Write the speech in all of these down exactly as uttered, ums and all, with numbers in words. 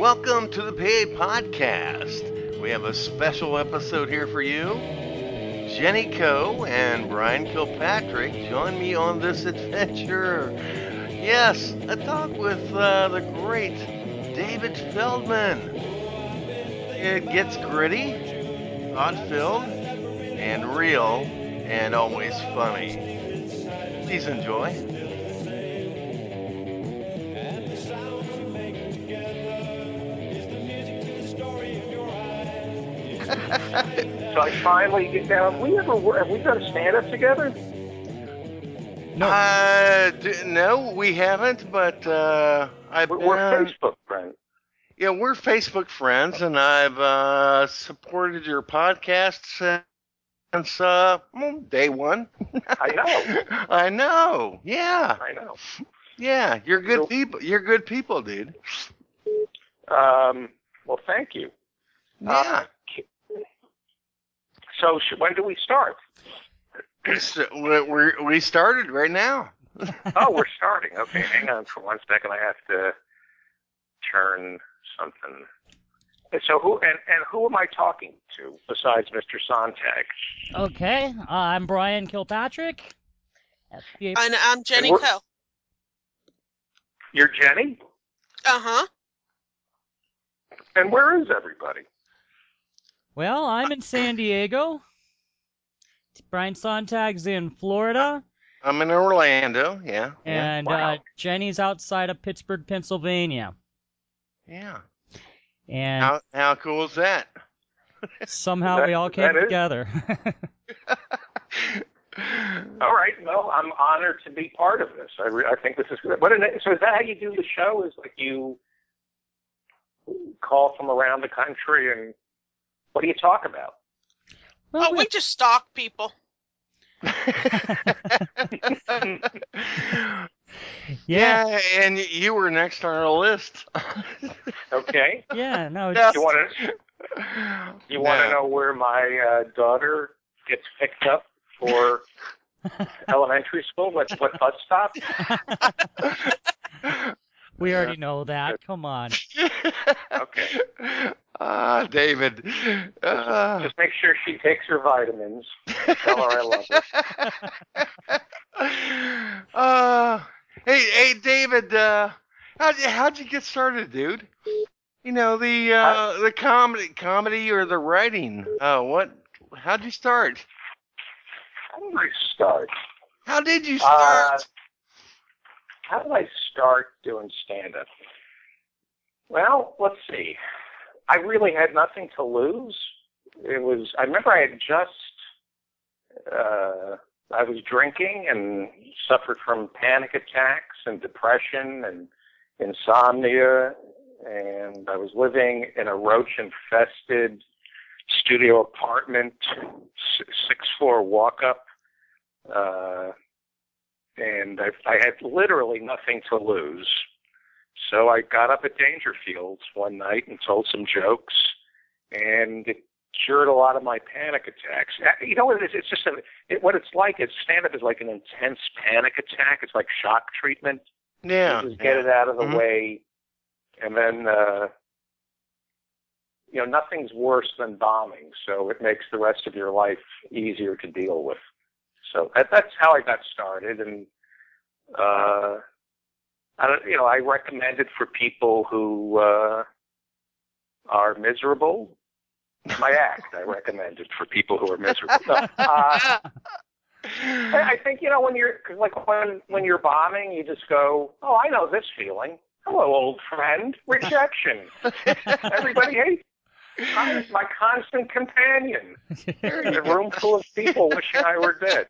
Welcome to the Paid Podcast. We have a special episode here for you. Jenny Coe and Brian Kilpatrick join me on this adventure. Yes, a talk with uh, the great David Feldman. It gets gritty, thought-filled, and real, and always funny. Please enjoy. So I finally get down. Have we ever have we done stand up together? No. Uh, d- no, we haven't, but uh, I've We're, been. we're Facebook friends. Yeah, we're Facebook friends, and I've uh, supported your podcast since uh, well, day one. I know. I know. Yeah. I know. Yeah, you're good So- people. You're good people, dude. Um, well, thank you. Yeah. Uh, so sh- when do we start? So, we we we started right now. Oh, we're starting. Okay, hang on for one second. I have to turn something. So who and, and who am I talking to besides Mister Sontag? Okay, uh, I'm Brian Kilpatrick. F B A And I'm Jenny And we're- Coe. You're Jenny? Uh-huh. And where is everybody? Well, I'm in San Diego. Brian Sontag's in Florida, I'm in Orlando. Yeah. Yeah. and Wow. uh, Jenny's outside of Pittsburgh, Pennsylvania. Yeah. And How how cool is that? somehow That- we all that came is- together. All right. Well, I'm honored to be part of this. I, re- I think this is good. What an, so is that how you do the show? Is like you call from around the country and what do you talk about? Well, Oh, we just stalk people. yeah, Yeah, and you were next on our list. Okay. yeah, no, Yeah. it's, You want to you want to know where my uh, daughter gets picked up for elementary school? What what bus stop? we already know that. Come on. Okay. Ah, David. Uh, Just make sure she takes her vitamins. Tell her I love her. uh, hey, hey, David. Uh, how'd you, how'd you get started, dude? You know the uh, the comedy, comedy or the writing. Uh, what? How'd you start? How did I start? How did you Uh, start? how did I start doing stand-up? Well, let's see. I really had nothing to lose. It was. I remember I had just. Uh, I was drinking and suffered from panic attacks and depression and insomnia, and I was living in a roach-infested studio apartment, six-floor walk-up. Uh, and I, I had literally nothing to lose. So I got up at Dangerfields one night and told some jokes, and it cured a lot of my panic attacks. You know what it is? It's just a, it, what it's like is stand-up is like an intense panic attack. It's like shock treatment. Yeah. You just get it out of the Mhm. way, and then uh, you know nothing's worse than bombing. So it makes the rest of your life easier to deal with. So that, that's how I got started, and uh, I don't, you know, I recommend it for people who uh, are miserable. My act, I recommend it for people who are miserable. No, uh, I I think you know when you're cause like when when you're bombing, you just go, "Oh, I know this feeling. Hello, old friend. Rejection. Everybody hates. I'm my constant companion in a room full of people wishing I were dead."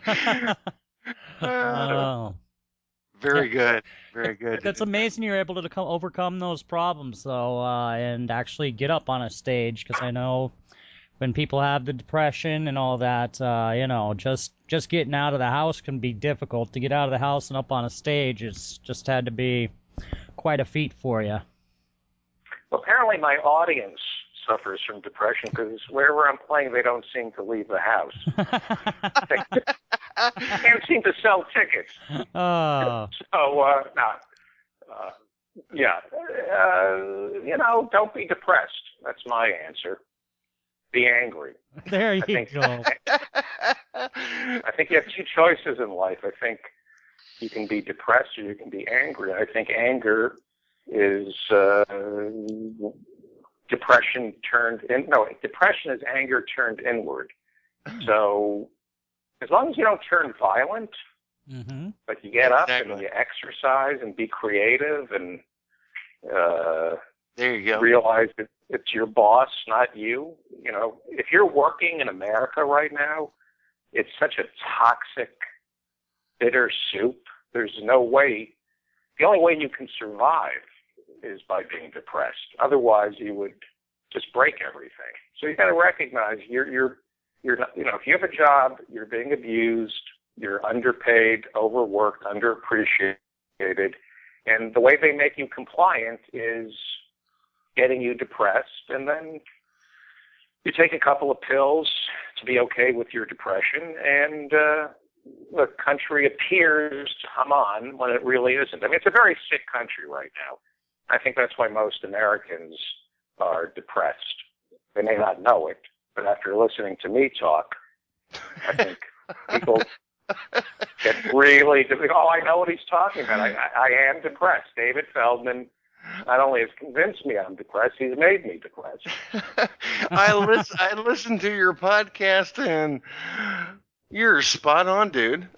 Oh. Very good. Very good. That's amazing you're able to come, overcome those problems, though, uh, and actually get up on a stage, because I know when people have the depression and all that, uh, you know, just just getting out of the house can be difficult. To get out of the house and up on a stage, it's just had to be quite a feat for you. Well, apparently my audience suffers from depression because wherever I'm playing, they don't seem to leave the house. They can't seem to sell tickets. Oh. So, uh, no. Uh, Yeah. Uh, you know, don't be depressed. That's my answer. Be angry. There you I think, go. I think you have two choices in life. I think you can be depressed or you can be angry. I think anger is uh, depression turned in. No, depression is anger turned inward. So as long as you don't turn violent, Mm-hmm. but you get up Exactly. and you exercise and be creative and uh, There you go. realize that it's your boss, not you. You know, if you're working in America right now, it's such a toxic, bitter soup. There's no way. The only way you can survive is by being depressed. Otherwise, you would just break everything. So you got to recognize you're you're you're not, you know, if you have a job, you're being abused, you're underpaid, overworked, underappreciated, and the way they make you compliant is getting you depressed, and then you take a couple of pills to be okay with your depression, and uh, the country appears to hum on when it really isn't. I mean, it's a very sick country right now. I think that's why most Americans are depressed. They may not know it, but after listening to me talk, I think people get really difficult. Oh, I know what he's talking about. I, I, I am depressed. David Feldman not only has convinced me I'm depressed, he's made me depressed. I listen. I listened to your podcast, and you're spot on, dude.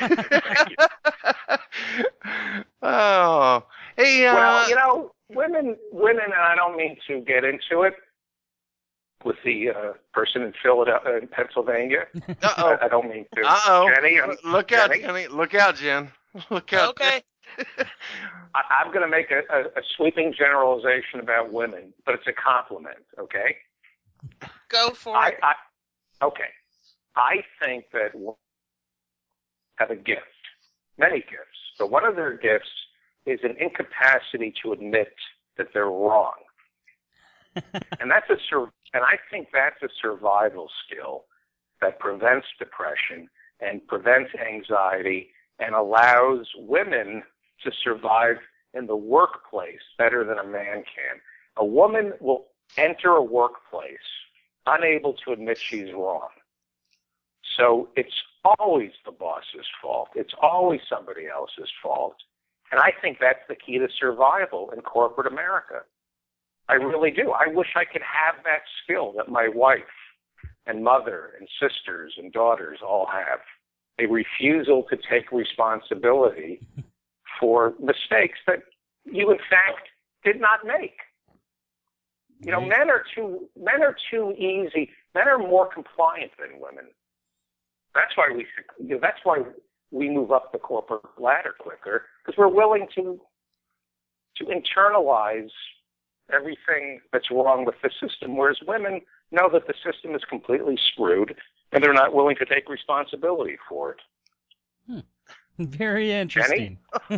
Oh, hey. Uh, Well, you know, women, women, and I don't mean to get into it with the uh, person in Philadelphia, in Pennsylvania. Uh-oh. I, I don't mean to. Uh-oh. Jenny, I'm, Look out, Jenny, Jenny. Look out, Jen. Look out. Okay. I, I'm going to make a, a, a sweeping generalization about women, but it's a compliment, okay? Go for I, it. I, okay. I think that women have a gift, many gifts, but one of their gifts is an incapacity to admit that they're wrong. And that's a sur- and I think that's a survival skill that prevents depression and prevents anxiety and allows women to survive in the workplace better than a man can. A woman will enter a workplace unable to admit she's wrong. So it's always the boss's fault. It's always somebody else's fault. And I think that's the key to survival in corporate America. I really do. I wish I could have that skill that my wife and mother and sisters and daughters all have. A refusal to take responsibility for mistakes that you, in fact, did not make. You know, men are too men are too easy. Men are more compliant than women. That's why we you know, that's why we move up the corporate ladder quicker, because we're willing to to internalize everything that's wrong with the system, whereas women know that the system is completely screwed and they're not willing to take responsibility for it. Hmm. Very interesting.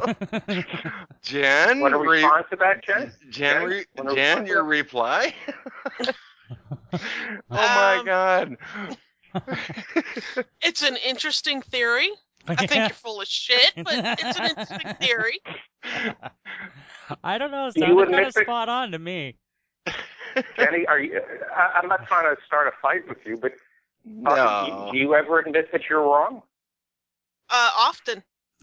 Jen, Want to re- respond to that, Jen? Jen, re- Wanna Jen, respond to your that? reply? Oh my Um, God. It's an interesting theory. I think you're full of shit, but it's an interesting theory. I don't know. It Do you sounded admit kind of that- spot on to me. Jenny, are you, I, I'm not trying to start a fight with you, but uh, No. do, do you ever admit that you're wrong? Uh, often.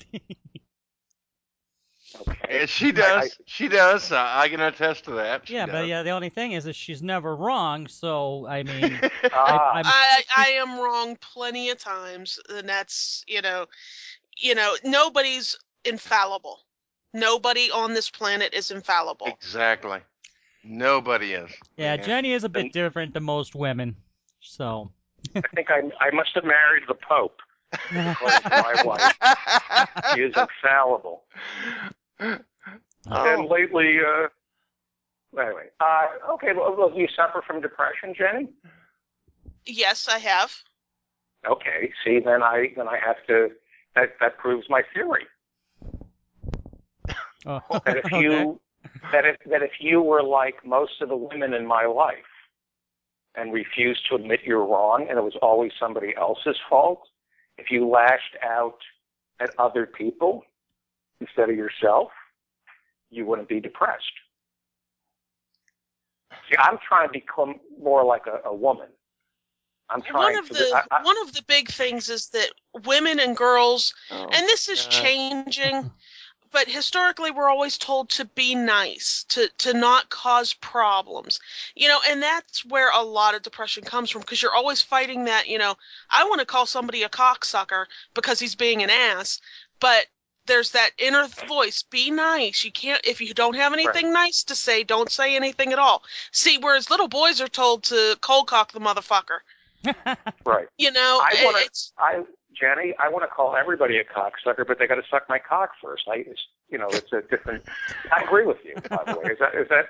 Okay. Yeah, she does. I- she does. Uh, I can attest to that. She Yeah, but does. yeah, the only thing is that she's never wrong. So I mean, Ah. I'm- I I am wrong plenty of times, and that's you know, you know, nobody's infallible. Nobody on this planet is infallible. Exactly. Nobody is. yeah, Yeah. Jenny is a bit And- different than most women. So. I think I, I must have married the Pope. According to my wife, she is infallible. And Oh, lately, uh, anyway, uh, okay, well, well, you suffer from depression, Jenny? Yes, I have. Okay, see, then I then I have to. That that proves my theory. Oh, That if okay. you that if that if you were like most of the women in my life and refused to admit you're wrong and it was always somebody else's fault, if you lashed out at other people instead of yourself, you wouldn't be depressed. See, I'm trying to become more like a, a woman. I'm trying one of to. the I, I, one of the big things is that women and girls, Oh, and this is God. changing, but historically we're always told to be nice, to to not cause problems, you know, and that's where a lot of depression comes from, because you're always fighting that, you know, I want to call somebody a cocksucker because he's being an ass, but there's that inner voice, be nice. You can't, if you don't have anything Right. nice to say, don't say anything at all. See, whereas little boys are told to cold cock the motherfucker. Right. You know, I want to. it's I Jenny, I want to call everybody a cocksucker, but they got to suck my cock first. I, it's, you know, it's a different. I agree with you. By the way, is that is that?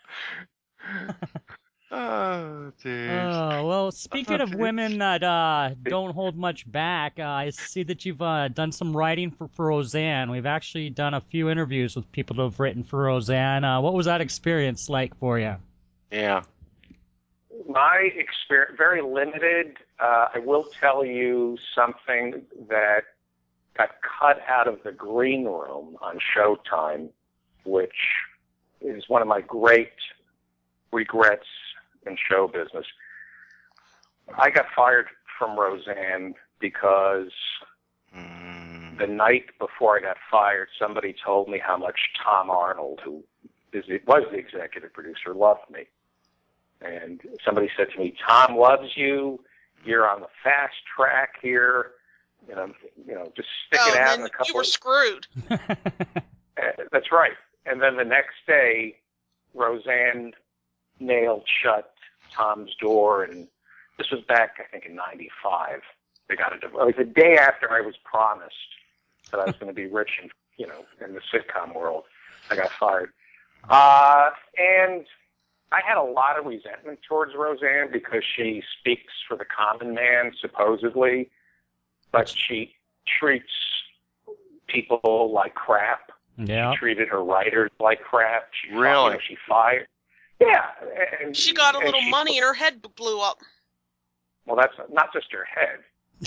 Oh, jeez. Oh, well, speaking of women that uh, don't hold much back, uh, I see that you've uh, done some writing for, for Roseanne. We've actually done a few interviews with people who have written for Roseanne. Uh, what was that experience like for you? Yeah. My experience, very limited. Uh, I will tell you something that got cut out of the green room on Showtime, which is one of my great regrets in show business. I got fired from Roseanne because Mm. the night before I got fired, somebody told me how much Tom Arnold, who is, was the executive producer, loved me. And somebody said to me, Tom loves you. You're on the fast track here. You know, you know, just stick oh, it out then in a couple. you were screwed. Uh, that's right. And then the next day, Roseanne nailed shut Tom's door, and this was back, I think, in ninety-five. They got a divorce. It was the day after I was promised that I was going to be rich and, you know, in the sitcom world. I got fired. Uh, and I had a lot of resentment towards Roseanne because she speaks for the common man, supposedly, but she treats people like crap. Yeah. She treated her writers like crap. She, Really? You know, she fired. Yeah. And, She got a and little she, money and her head blew up. Well, that's not just her head.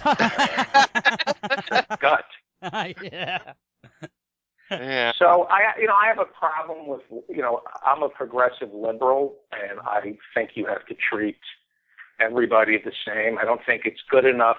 Gut. Yeah. Yeah. So I, you know, I have a problem with, you know, I'm a progressive liberal, and I think you have to treat everybody the same. I don't think it's good enough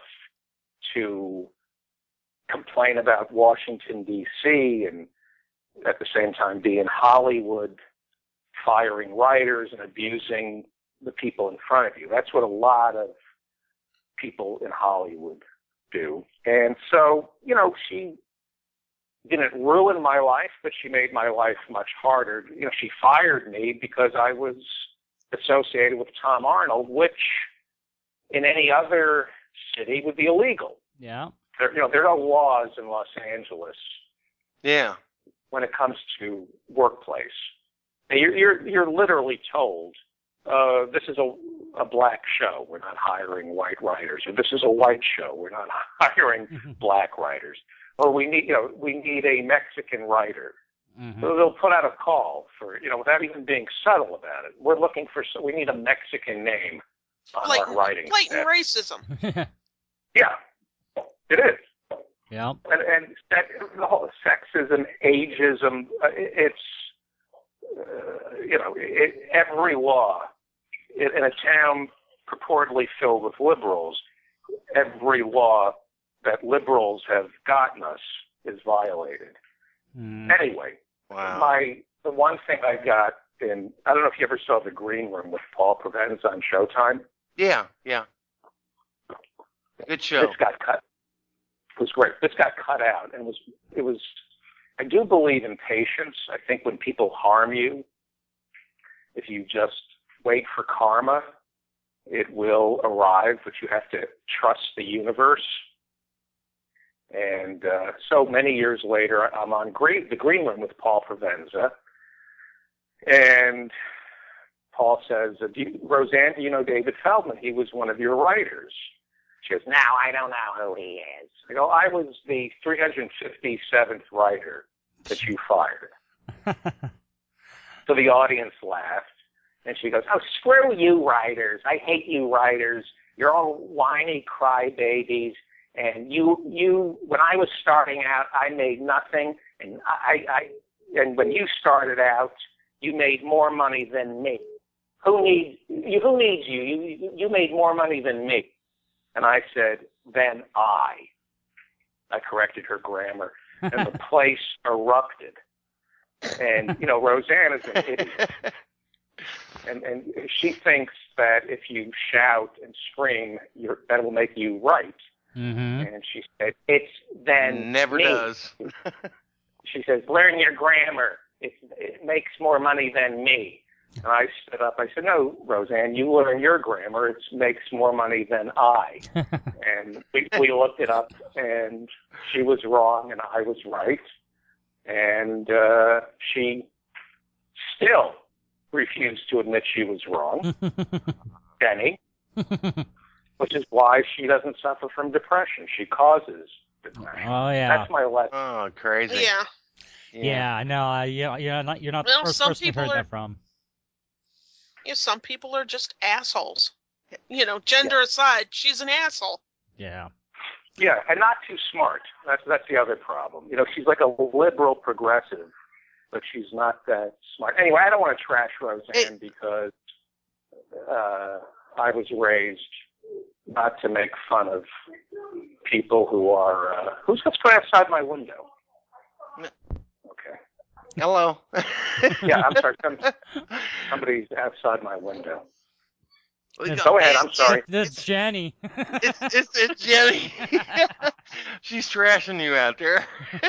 to complain about Washington, D C, and at the same time be in Hollywood firing writers and abusing the people in front of you. That's what a lot of people in Hollywood do. And so, you know, she didn't ruin my life, but she made my life much harder. You know, she fired me because I was associated with Tom Arnold, which in any other city would be illegal. Yeah. There, you know, there are no laws in Los Angeles Yeah. when it comes to workplace. And you're, you're, you're literally told, uh, this is a, a black show. We're not hiring white writers. Or this is a white show. We're not hiring black writers. Or we need, you know, we need a Mexican writer. Mm-hmm. So they'll put out a call for, you know, without even being subtle about it. We're looking for, we need a Mexican name on Blatant, our writing blatant staff. racism. Yeah, it is. Yeah. And, and that, the whole sexism, ageism, uh, it's, uh, you know, it, every law in, in a town purportedly filled with liberals, every law that liberals have gotten us is violated. Mm. Anyway, Wow. my the one thing I got in, I don't know if you ever saw The Green Room with Paul Provenza on Showtime. Yeah. Yeah. Good show. This got cut. It was great. This got cut out, and it was it was. I do believe in patience. I think when people harm you, if you just wait for karma, it will arrive. But you have to trust the universe. And uh, so many years later, I'm on Green, The Green Room with Paul Provenza, and Paul says, do you, Roseanne, do you know David Feldman? He was one of your writers. She goes, no, I don't know who he is. I go, I was the three hundred fifty-seventh writer that you fired. So the audience laughed, and she goes, oh, screw you writers. I hate you writers. You're all whiny crybabies. And you, you, when I was starting out, I made nothing, and I, I, and when you started out, you made more money than me. Who needs you? Who needs you? You you made more money than me." And I said, "Then I." I corrected her grammar, and the place erupted. And you know, Roseanne is an idiot, and and she thinks that if you shout and scream, you're, that will make you right. Mm-hmm. And she said, "It's then Never me." does. She says, "Learn your grammar. It, it makes more money than me." And I stood up. I said, "No, Roseanne, you learn your grammar. It makes more money than I." And we, we looked it up, and she was wrong, and I was right. And uh, she still refused to admit she was wrong, Jenny, which is why she doesn't suffer from depression. She causes depression. Oh yeah. That's my lesson. Oh, crazy. Yeah. Yeah, I know. Uh, you you're not you're not Well, the first some person I've people heard are- that from. You know, some people are just assholes. You know, gender aside, she's an asshole. Yeah. Yeah, and not too smart. That's that's the other problem. You know, she's like a liberal progressive, but she's not that smart. Anyway, I don't want to trash Roseanne because uh, I was raised not to make fun of people who are. Uh, who's going to go outside my window? Okay. Hello. Yeah, I'm sorry. Some, somebody's outside my window. It's- Go ahead. I'm sorry. That's Jenny. It's, it's, it's Jenny. She's trashing you out there.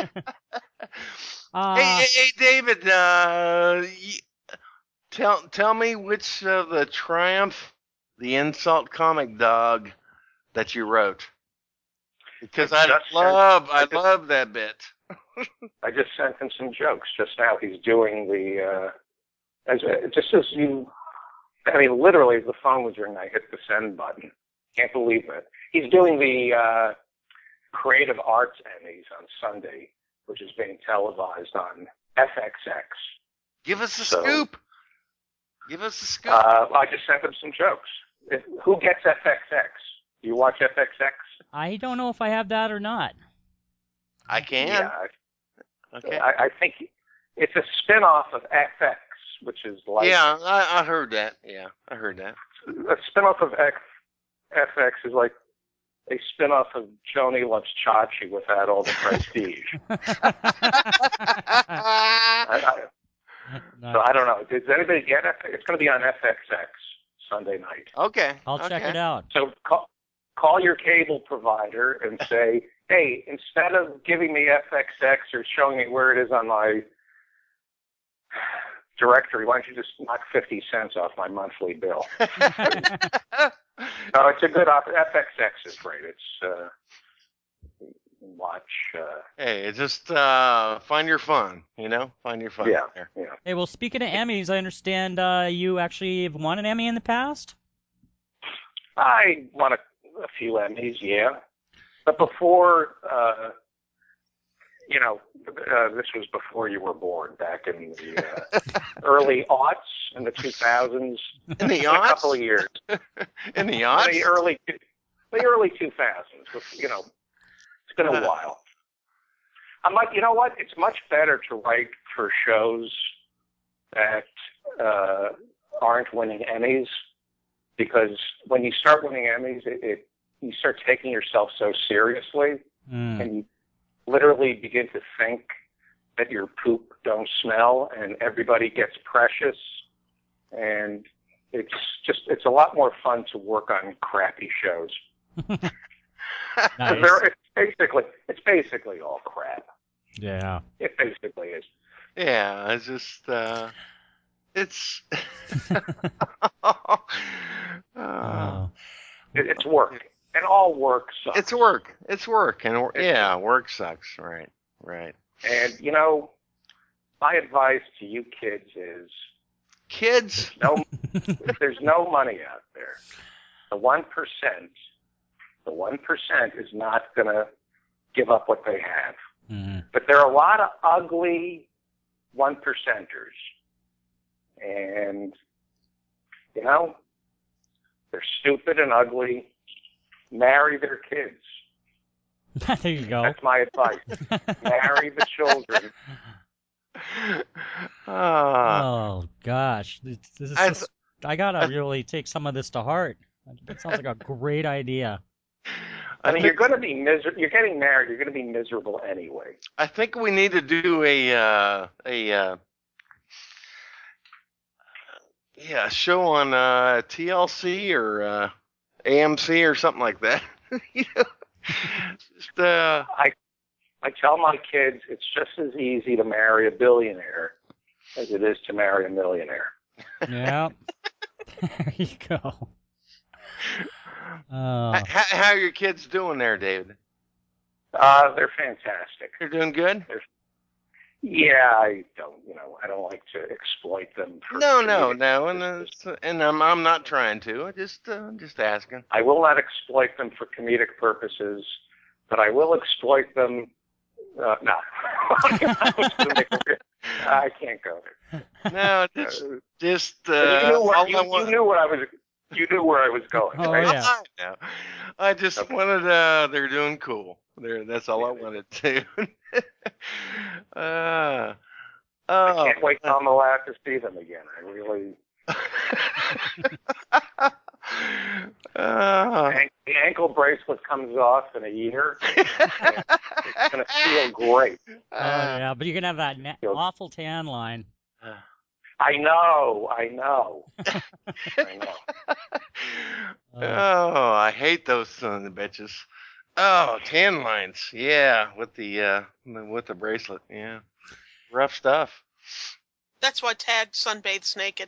Uh, hey, hey, hey, David, uh, y- tell tell me which of the Triumph, the insult comic dog that you wrote. Because I I just love, sent- I I just- love that bit. I just sent him some jokes just now. He's doing the, uh, as uh, just as you, I mean, literally as the phone was ringing, I hit the send button. Can't believe it. He's doing the uh, Creative Arts Emmys on Sunday, which is being televised on F X X. Give us the So- scoop. Give us the scoop. Uh, I just sent him some jokes. If, who gets F X X? Do you watch F X X? I don't know if I have that or not. I can. Yeah, Okay. I, I think it's a spin-off of F X, which is like yeah, I, I heard that. Yeah, I heard that. a spin-off of X, F X is like a spin-off of Joni Loves Chachi without all the prestige. I, I, so I don't know. Does anybody get it? It's going to be on F X X Sunday night. Okay. I'll okay. check it out. So call, call your cable provider and say, hey, instead of giving me F X X or showing me where it is on my directory, why don't you just knock fifty cents off my monthly bill? No, it's a good op- F X X is great. It's uh, you can watch. Uh, Hey, it's just uh, find your fun, you know? Find your fun yeah, there. yeah. Hey, well, speaking of Emmys, I understand uh, you actually have won an Emmy in the past? I won a, a few Emmys, yeah. But before, uh, you know, uh, this was before you were born, back in the uh, early aughts, in the two thousands. In the A couple aughts? of years. In the In aughts? the early, the early two thousands. You know, it's been a Uh. while. I'm like, you know what? It's much better to write for shows that uh, aren't winning Emmys, because when you start winning Emmys, it, it you start taking yourself so seriously, Mm. and you literally begin to think that your poop don't smell, and everybody gets precious, and it's just it's a lot more fun to work on crappy shows. Nice. They're- It's basically it's basically all crap. Yeah. It basically is. Yeah, it's just, uh, it's, uh, Oh. It, it's work, and all work sucks. it's work. It's work. And wor- It's yeah, work sucks. Right. Right. And you know, my advice to you kids is Kids. no, there's no money out there. The one percent, the one percent is not going to give up what they have. Mm. But there are a lot of ugly one percenters, and you know, they're stupid and ugly. Marry their kids. There you go. That's my advice. Marry the children. Ah, Oh gosh, this, this is I, th- just. I gotta I, really take some of this to heart. That sounds like a great idea. I I mean, think you're going to be miser- You're getting married. You're going to be miserable anyway. I think we need to do a uh, a uh, yeah show on uh, T L C or uh, A M C or something like that. you know, just uh, I I tell my kids it's just as easy to marry a billionaire as it is to marry a millionaire. Yeah. There you go. how, Uh, how are your kids doing there, David? Uh, they're fantastic. They're doing good. They're, yeah, I don't, you know, I don't like to exploit them for No, no, comedic no, and purposes. uh, and I'm I'm not trying to. I just uh, just asking. I will not exploit them for comedic purposes, but I will exploit them. Uh, no, I was gonna make a real- I can't go there. No, just Uh, just and you uh, knew where all you, I you want. knew where I was. You knew where I was going, Oh, right? yeah. I know. I just Okay. wanted. Uh, they're doing cool. They're that's all I Yeah. wanted to. uh, I oh. can't wait till I'm allowed to see them again. I really. uh, an- The ankle bracelet comes off in a year, and it's going to feel great. Oh yeah, but you're gonna have that na- Feels- awful tan line. I know, I know, I know. Uh, Oh, I hate those son of the bitches. Oh, tan lines. Yeah, with the uh with the bracelet. Yeah. Rough stuff. That's why Tad sunbathes naked.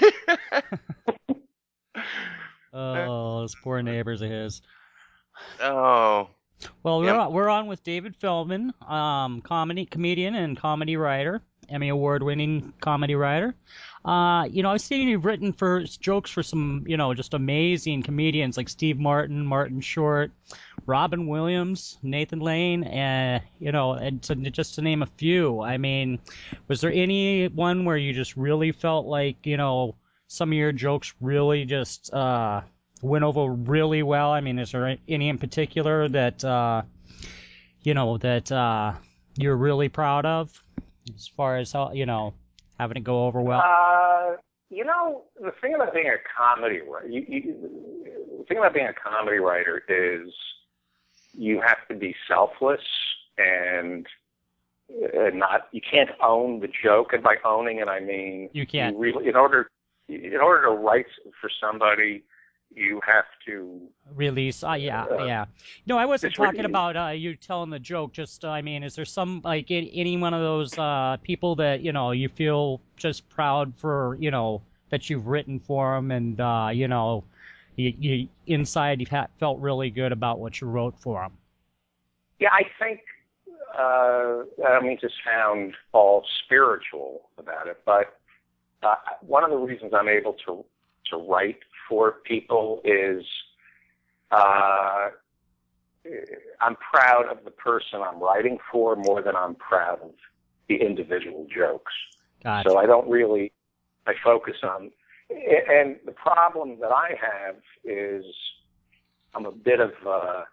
oh, those poor neighbors of his. oh. Well, we're Yep. on, we're on with David Feldman, um, comedy comedian and comedy writer, Emmy award-winning comedy writer. Uh, you know, I've seen you've written for jokes for some, you know, just amazing comedians like Steve Martin, Martin Short, Robin Williams, Nathan Lane, and you know, and to, just to name a few. I mean, was there any one where you just really felt like, you know, some of your jokes really just uh, went over really well? I mean, is there any in particular that uh, you know that uh, you're really proud of, as far as how, you know, having it go over well? Uh, you know, the thing about being a comedy writer, you, you, the thing about being a comedy writer is you have to be selfless and, and not. You can't own the joke, and by owning it, I mean You can't. really, in order in order to write for somebody, you have to Release. Uh, yeah, uh, yeah. No, I wasn't It's re- talking about uh, you telling the joke. Just, uh, I mean, is there some, like, any, any one of those uh, people that, you know, you feel just proud for, you know, that you've written for them, and, uh, you know, you, you inside you've ha- felt really good about what you wrote for them? Yeah, I think, uh, I don't mean to sound all spiritual about it, but uh, one of the reasons I'm able to to write for people is uh, I'm proud of the person I'm writing for more than I'm proud of the individual jokes. Gotcha. So I don't really, I focus on, and the problem that I have is I'm a bit of a,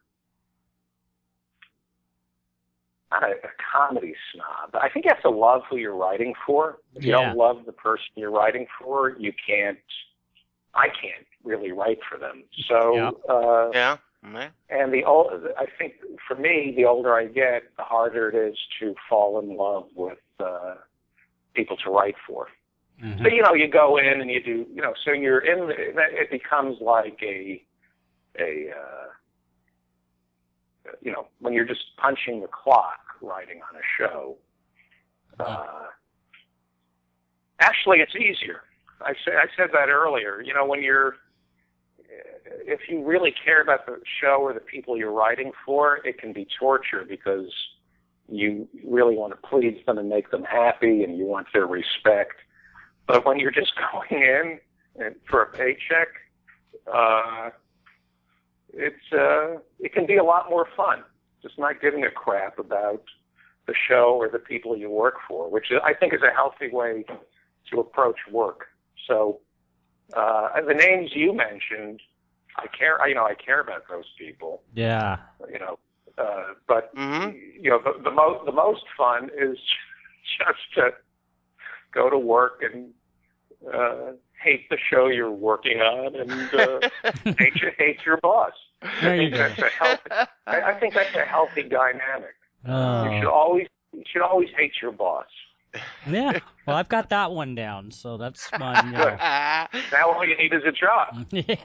not a, a comedy snob. I think you have to love who you're writing for. If you Yeah. don't love the person you're writing for, you can't, I can't really write for them. So, Yeah. uh, Yeah. Man. and the old, I think for me, the older I get, the harder it is to fall in love with uh, people to write for. Mhm. So, you know, you go in and you do, you know, so you're in, the, it becomes like a, a, uh, you know, when you're just punching the clock writing on a show. Uh, actually, it's easier. I, say, I said that earlier. You know, when you're, if you really care about the show or the people you're writing for, it can be torture because you really want to please them and make them happy and you want their respect. But when you're just going in and for a paycheck, uh, it's uh, it can be a lot more fun. Just not giving a crap about the show or the people you work for, which I think is a healthy way to approach work. So uh, the names you mentioned, I care. You know, I care about those people. Yeah. You know, uh, but Mhm. you know, the, the most the most fun is just to go to work and uh, hate the show you're working on and uh, hate, your, hate your boss. There I you think go. that's a healthy. I, I think that's a healthy dynamic. You should Oh. always you should always hate your boss. Yeah. Well, I've got that one down, so that's fine. You know. Now all you need is a job.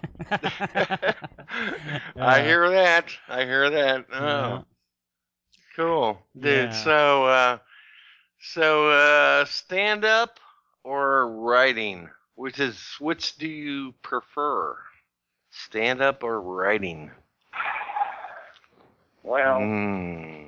I Yeah. hear that. I hear that. Oh, Yeah. cool, dude. Yeah. So, uh, so uh, stand up or writing? Which is which do you prefer? Stand up or writing? Well, Mm.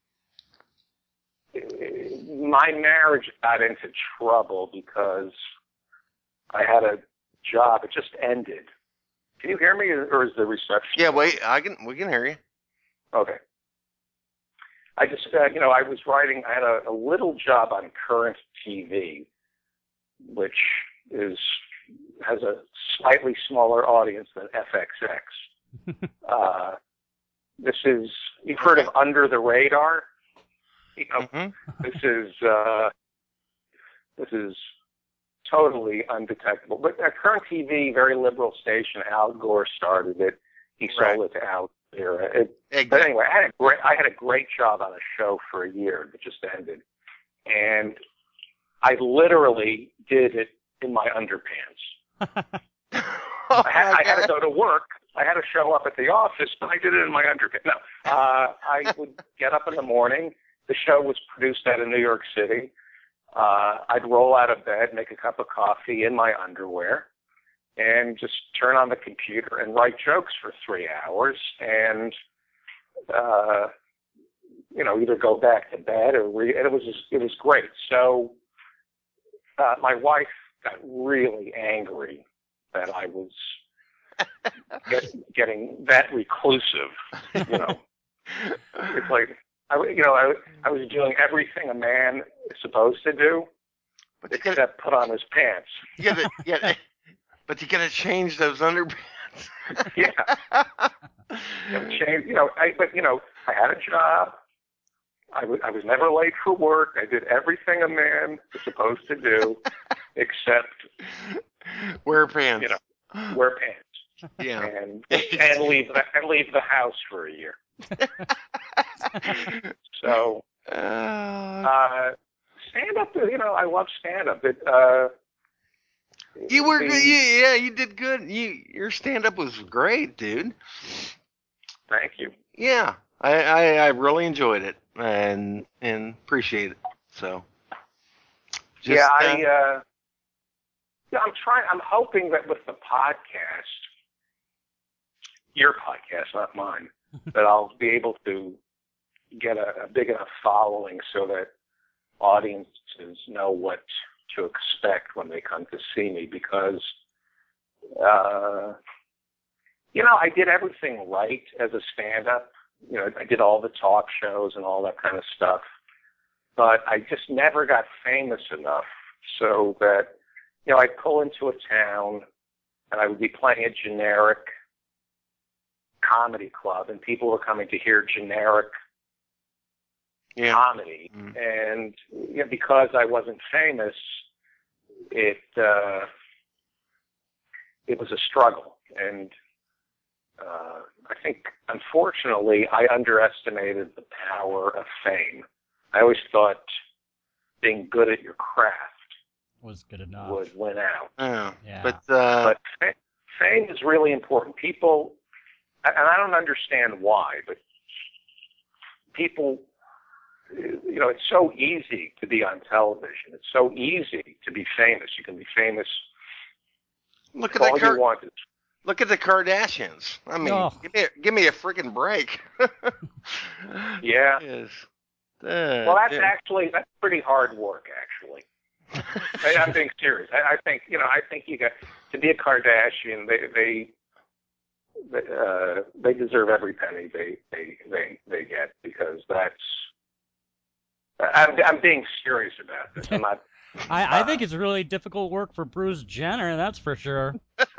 my marriage got into trouble because I had a job. It just ended. Can you hear me, or is the reception? Yeah, wait. I can. We can hear you. Okay. I just, uh, you know, I was writing. I had a, a little job on Current T V, which is has a slightly smaller audience than F X X. uh, this is you've heard of Under the Radar. You know, Mm-hmm. this is uh, this is totally undetectable. But at Current T V, very liberal station, Al Gore started it. He Right. sold it to Al Jazeera. It, but Exactly. anyway, I had a great I had a great job on a show for a year that just ended, and I literally did it in my underpants. Oh, I had, my I had to God. go to work. I had to show up at the office, but I did it in my underpants. No, uh, I would get up in the morning. The show was produced out of New York City. Uh, I'd roll out of bed, make a cup of coffee in my underwear, and just turn on the computer and write jokes for three hours and, uh, you know, either go back to bed or read. And it was just, it was great. So uh, my wife got really angry that I was get, getting that reclusive, you know. It's like, I, you know, I, I was doing everything a man is supposed to do, But you gotta, except put on his pants. you gotta, you gotta, but you gotta change those underpants. Yeah. Change, you know, I, but, you know, I had a job. I, w- I was never late for work. I did everything a man is supposed to do, except, Wear pants. you know, wear pants Yeah. and and leave the, and leave the house for a year. So, Uh, uh, stand up. You know, I love stand up. It, uh, you were the- good. You, yeah, you did good. You, your stand up was great, dude. Thank you. Yeah, I, I, I really enjoyed it and and appreciate it. So, just, yeah, I. uh, Uh, yeah, I'm trying. I'm hoping that with the podcast, your podcast, not mine, that I'll be able to get a, a big enough following so that audiences know what to expect when they come to see me. Because, uh, you know, I did everything right as a stand-up. You know, I did all the talk shows and all that kind of stuff. But I just never got famous enough so that, you know, I'd pull into a town and I would be playing a generic comedy club and people were coming to hear generic yeah. comedy. Mm. And you know, because I wasn't famous, it uh, it was a struggle. And uh, I think, unfortunately, I underestimated the power of fame. I always thought being good at your craft Was good enough. would win out. Yeah. Yeah. But uh, But fa- fame is really important. People, and I don't understand why, but people, you know, it's so easy to be on television. It's so easy to be famous. You can be famous. look at All the you Kar- want is, look at the Kardashians. I mean, Oh. give me a, give me a freaking break. yeah. Yes. Uh, Well, that's yeah. actually, that's pretty hard work, actually. I, I'm being serious. I, I think, you know, I think you got, to be a Kardashian, they, they, they, uh, they deserve every penny they, they, they, they get, because that's, I'm, I'm being serious about this. I'm not, I, I think it's really difficult work for Bruce Jenner, that's for sure.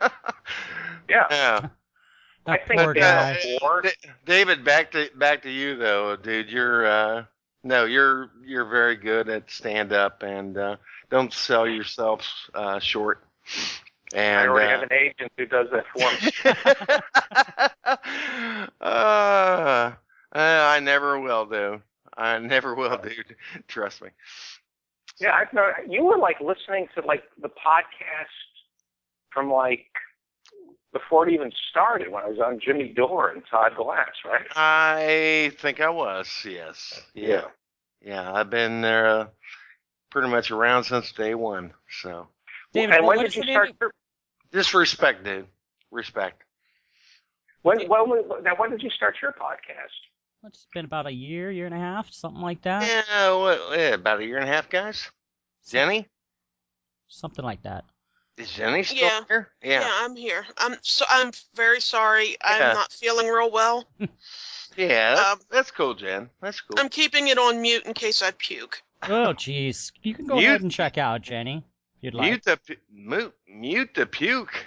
yeah. Yeah. I That think poor being guy. a whore, Da- David, back to back to you though, dude. You're uh, no, you're you're very good at stand up, and uh, don't sell yourself uh, short. And I already uh, have an agent who does that for me. uh, I never will, do. I never will, dude. Trust me. Yeah, I've known you were like listening to like the podcast from like before it even started when I was on Jimmy Dore and Todd Glass, right? I think I was, yes. Yeah. Yeah, yeah I've been there uh, pretty much around since day one. So. David, and when what did is you the start? name? Your, Just respect, dude. Respect. when, when, now, when did you start your podcast? It's been about a year, year and a half, something like that. Yeah, what, yeah, about a year and a half, guys. Jenny? Something like that. Is Jenny still Yeah. here? Yeah. Yeah. I'm here. I'm so I'm very sorry. I'm Yeah. not feeling real well. Yeah, that's, Um, that's cool, Jen. That's cool. I'm keeping it on mute in case I puke. Oh, jeez. You can go Mute- ahead and check out, Jenny, if you'd like. Mute the pu- mute, mute the puke.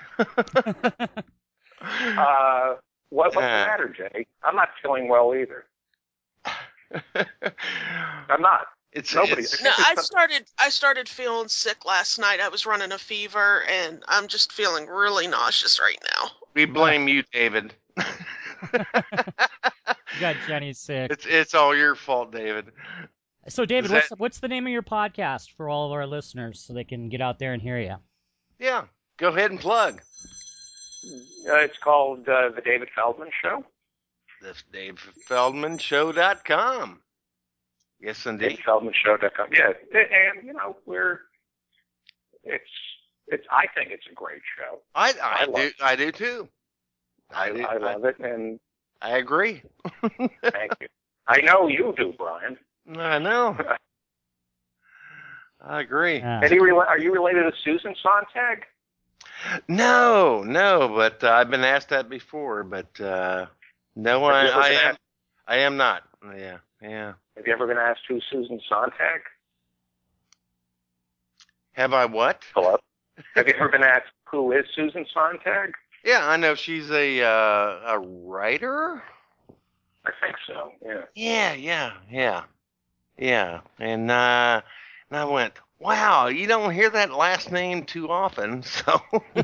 Uh, what, what's the Uh. matter, Jay? I'm not feeling well either. I'm not. It's Nobody. it's- No, I started I started feeling sick last night. I was running a fever and I'm just feeling really nauseous right now. we blame you, David. You got Jenny sick. It's it's all your fault, David. So, David, Is what's that- what's the name of your podcast for all of our listeners so they can get out there and hear you? Yeah, go ahead and plug. Uh, it's called uh, The David Feldman Show. The Dave Feldman Show dot com. Yes, indeed. Dave Feldman Show dot com. Yeah, and you know we're it's it's. I think it's a great show. I I, I love do it. I do too. I, do, I love it, and I agree. thank you. I know you do, Brian. I know. I agree. Yeah. And you rela- are you related to Susan Sontag? No, no, but uh, I've been asked that before, but uh, no, Have I, you ever I been am. asked- I am not. Yeah, yeah. Have you ever been asked who's Susan Sontag? Have I what? Hello? Have you ever been asked who is Susan Sontag? Yeah, I know she's a uh, a writer. I think so, yeah. Yeah, yeah, yeah, yeah. And uh, and I went, wow, you don't hear that last name too often, so.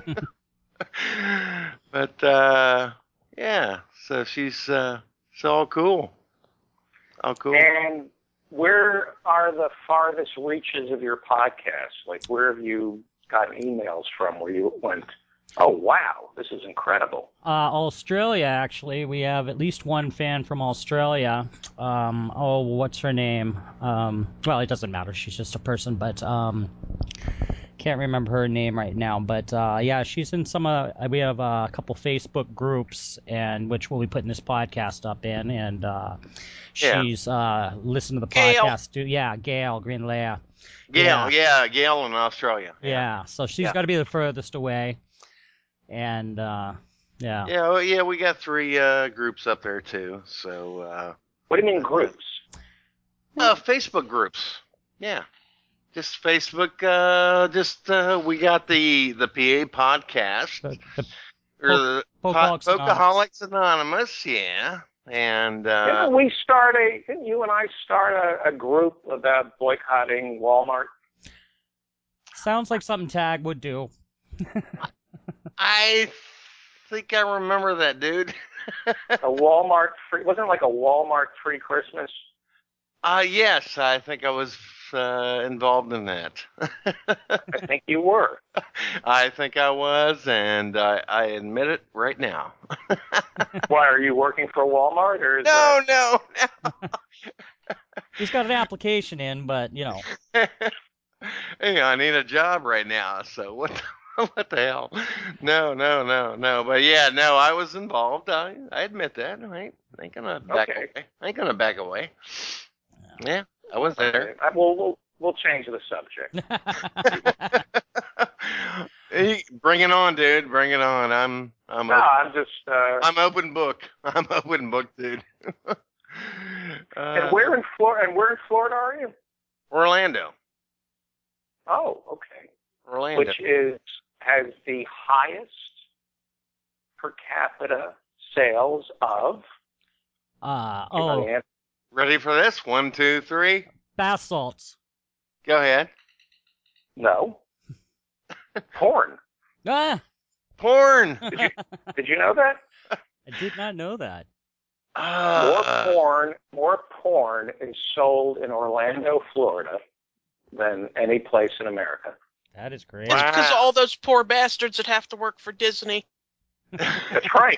But uh, yeah, so she's uh, it's all cool. All cool. And where are the farthest reaches of your podcast? Like, where have you gotten emails from where you went, oh, wow, this is incredible? Uh, Australia, actually. We have at least one fan from Australia. Um, oh, what's her name? Um, well, it doesn't matter. She's just a person, but um, can't remember her name right now. But uh, yeah, she's in some. Uh, we have uh, a couple Facebook groups, and which we'll be putting this podcast up in, and uh, Yeah. she's uh, listened to the Gail. podcast too. Yeah, Gail Green Leia. Gail, yeah. yeah, Gail in Australia. Yeah, so she's Yeah. got to be the furthest away, and uh, yeah. Yeah, well, yeah, we got three uh, groups up there too. So, uh, What do you mean groups? uh, Facebook groups. Yeah, just Facebook. Uh, just uh, we got the the P A podcast The, the or the Pokeholics Po- Anonymous. Pokeholics Anonymous. Yeah, and uh, Didn't we start a, didn't you and I start a, a group about boycotting Walmart? Sounds like something Tag would do. I think I remember that, dude. A Walmart free, wasn't it like a Walmart free Christmas? Uh, yes, I think I was uh, involved in that. I think you were. I think I was, and I, I admit it right now. Why, are you working for Walmart or is No, no, He's got an application in, but you know. no. Hey, I need a job right now, so what the, what the hell? No, no, no, no. But yeah, no, I was involved. I, I admit that. I ain't, I ain't gonna back Okay. away. I ain't gonna back away. Yeah, I was there. I, we'll, we'll, we'll change the subject. Hey, bring it on, dude. Bring it on. I'm I'm No, open, I'm just, uh, I'm open book. I'm open book, dude. uh, and where in Florida, and where in Florida are you? Orlando. Oh, okay. Orlando. Which is, has the highest per capita sales of, uh, you know oh, the answer? Ready for this? One, two, three. Bath salts. Go ahead. No. Porn. Ah! Porn. Did you did you know that? I did not know that. More Uh, porn, more porn is sold in Orlando, Florida, than any place in America. That is great. It's because Wow. all those poor bastards that have to work for Disney. That's right.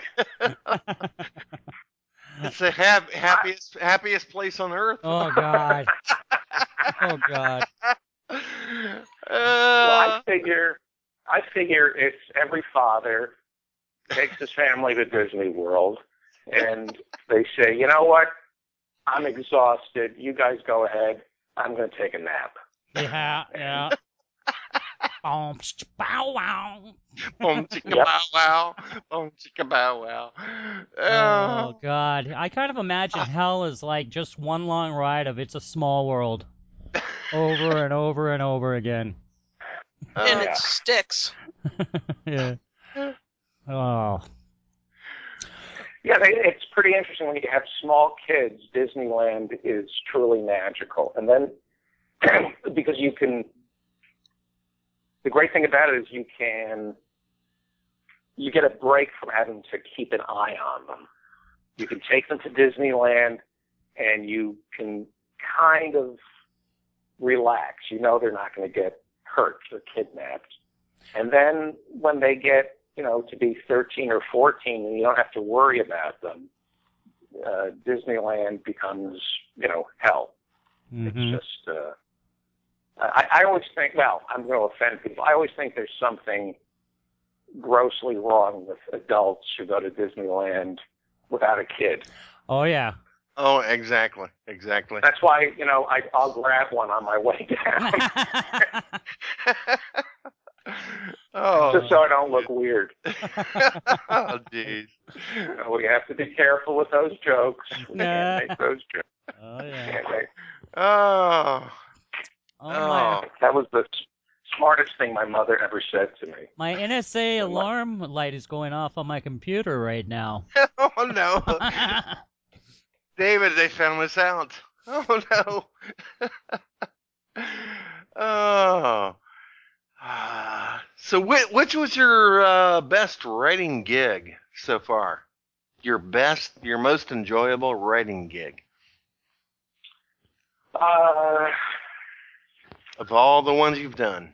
It's the hap- happiest happiest place on earth. Oh God. Oh God. Well, Uh, I figure, I figure it's every father takes his family to Disney World, and they say, you know what? I'm exhausted. You guys go ahead. I'm going to take a nap. Yeah, yeah. Um, bow wow. boom chicka Yep. bow wow, boom chicka bow wow. Oh Oh, God. I kind of imagine hell is like just one long ride of It's a Small World, over and over and over again. And oh. it sticks. Yeah. Oh. Yeah, they, it's pretty interesting when you have small kids. Disneyland is truly magical, and then because you can, the great thing about it is you can, you get a break from having to keep an eye on them. You can take them to Disneyland, and you can kind of relax. You know they're not going to get hurt or kidnapped. And then when they get, you know, to be thirteen or fourteen, and you don't have to worry about them, uh, Disneyland becomes, you know, hell. Mhm. It's just, uh, I, I always think, well, I'm going to offend people. I always think there's something grossly wrong with adults who go to Disneyland without a kid. Oh yeah. Oh, exactly, exactly. That's why, you know, I, I'll grab one on my way down, oh, just so I don't look weird. oh, jeez. You know, we have to be careful with those jokes. We Nah. can't make those jokes. Oh yeah. Can't make- Oh, Oh my. oh. That was the smartest thing my mother ever said to me. My N S A alarm light is going off on my computer right now. Oh no, David, they found us out. Oh no. Oh. Ah. So, which, which was your uh, best writing gig so far? Your best, your most enjoyable writing gig Uh, of all the ones you've done?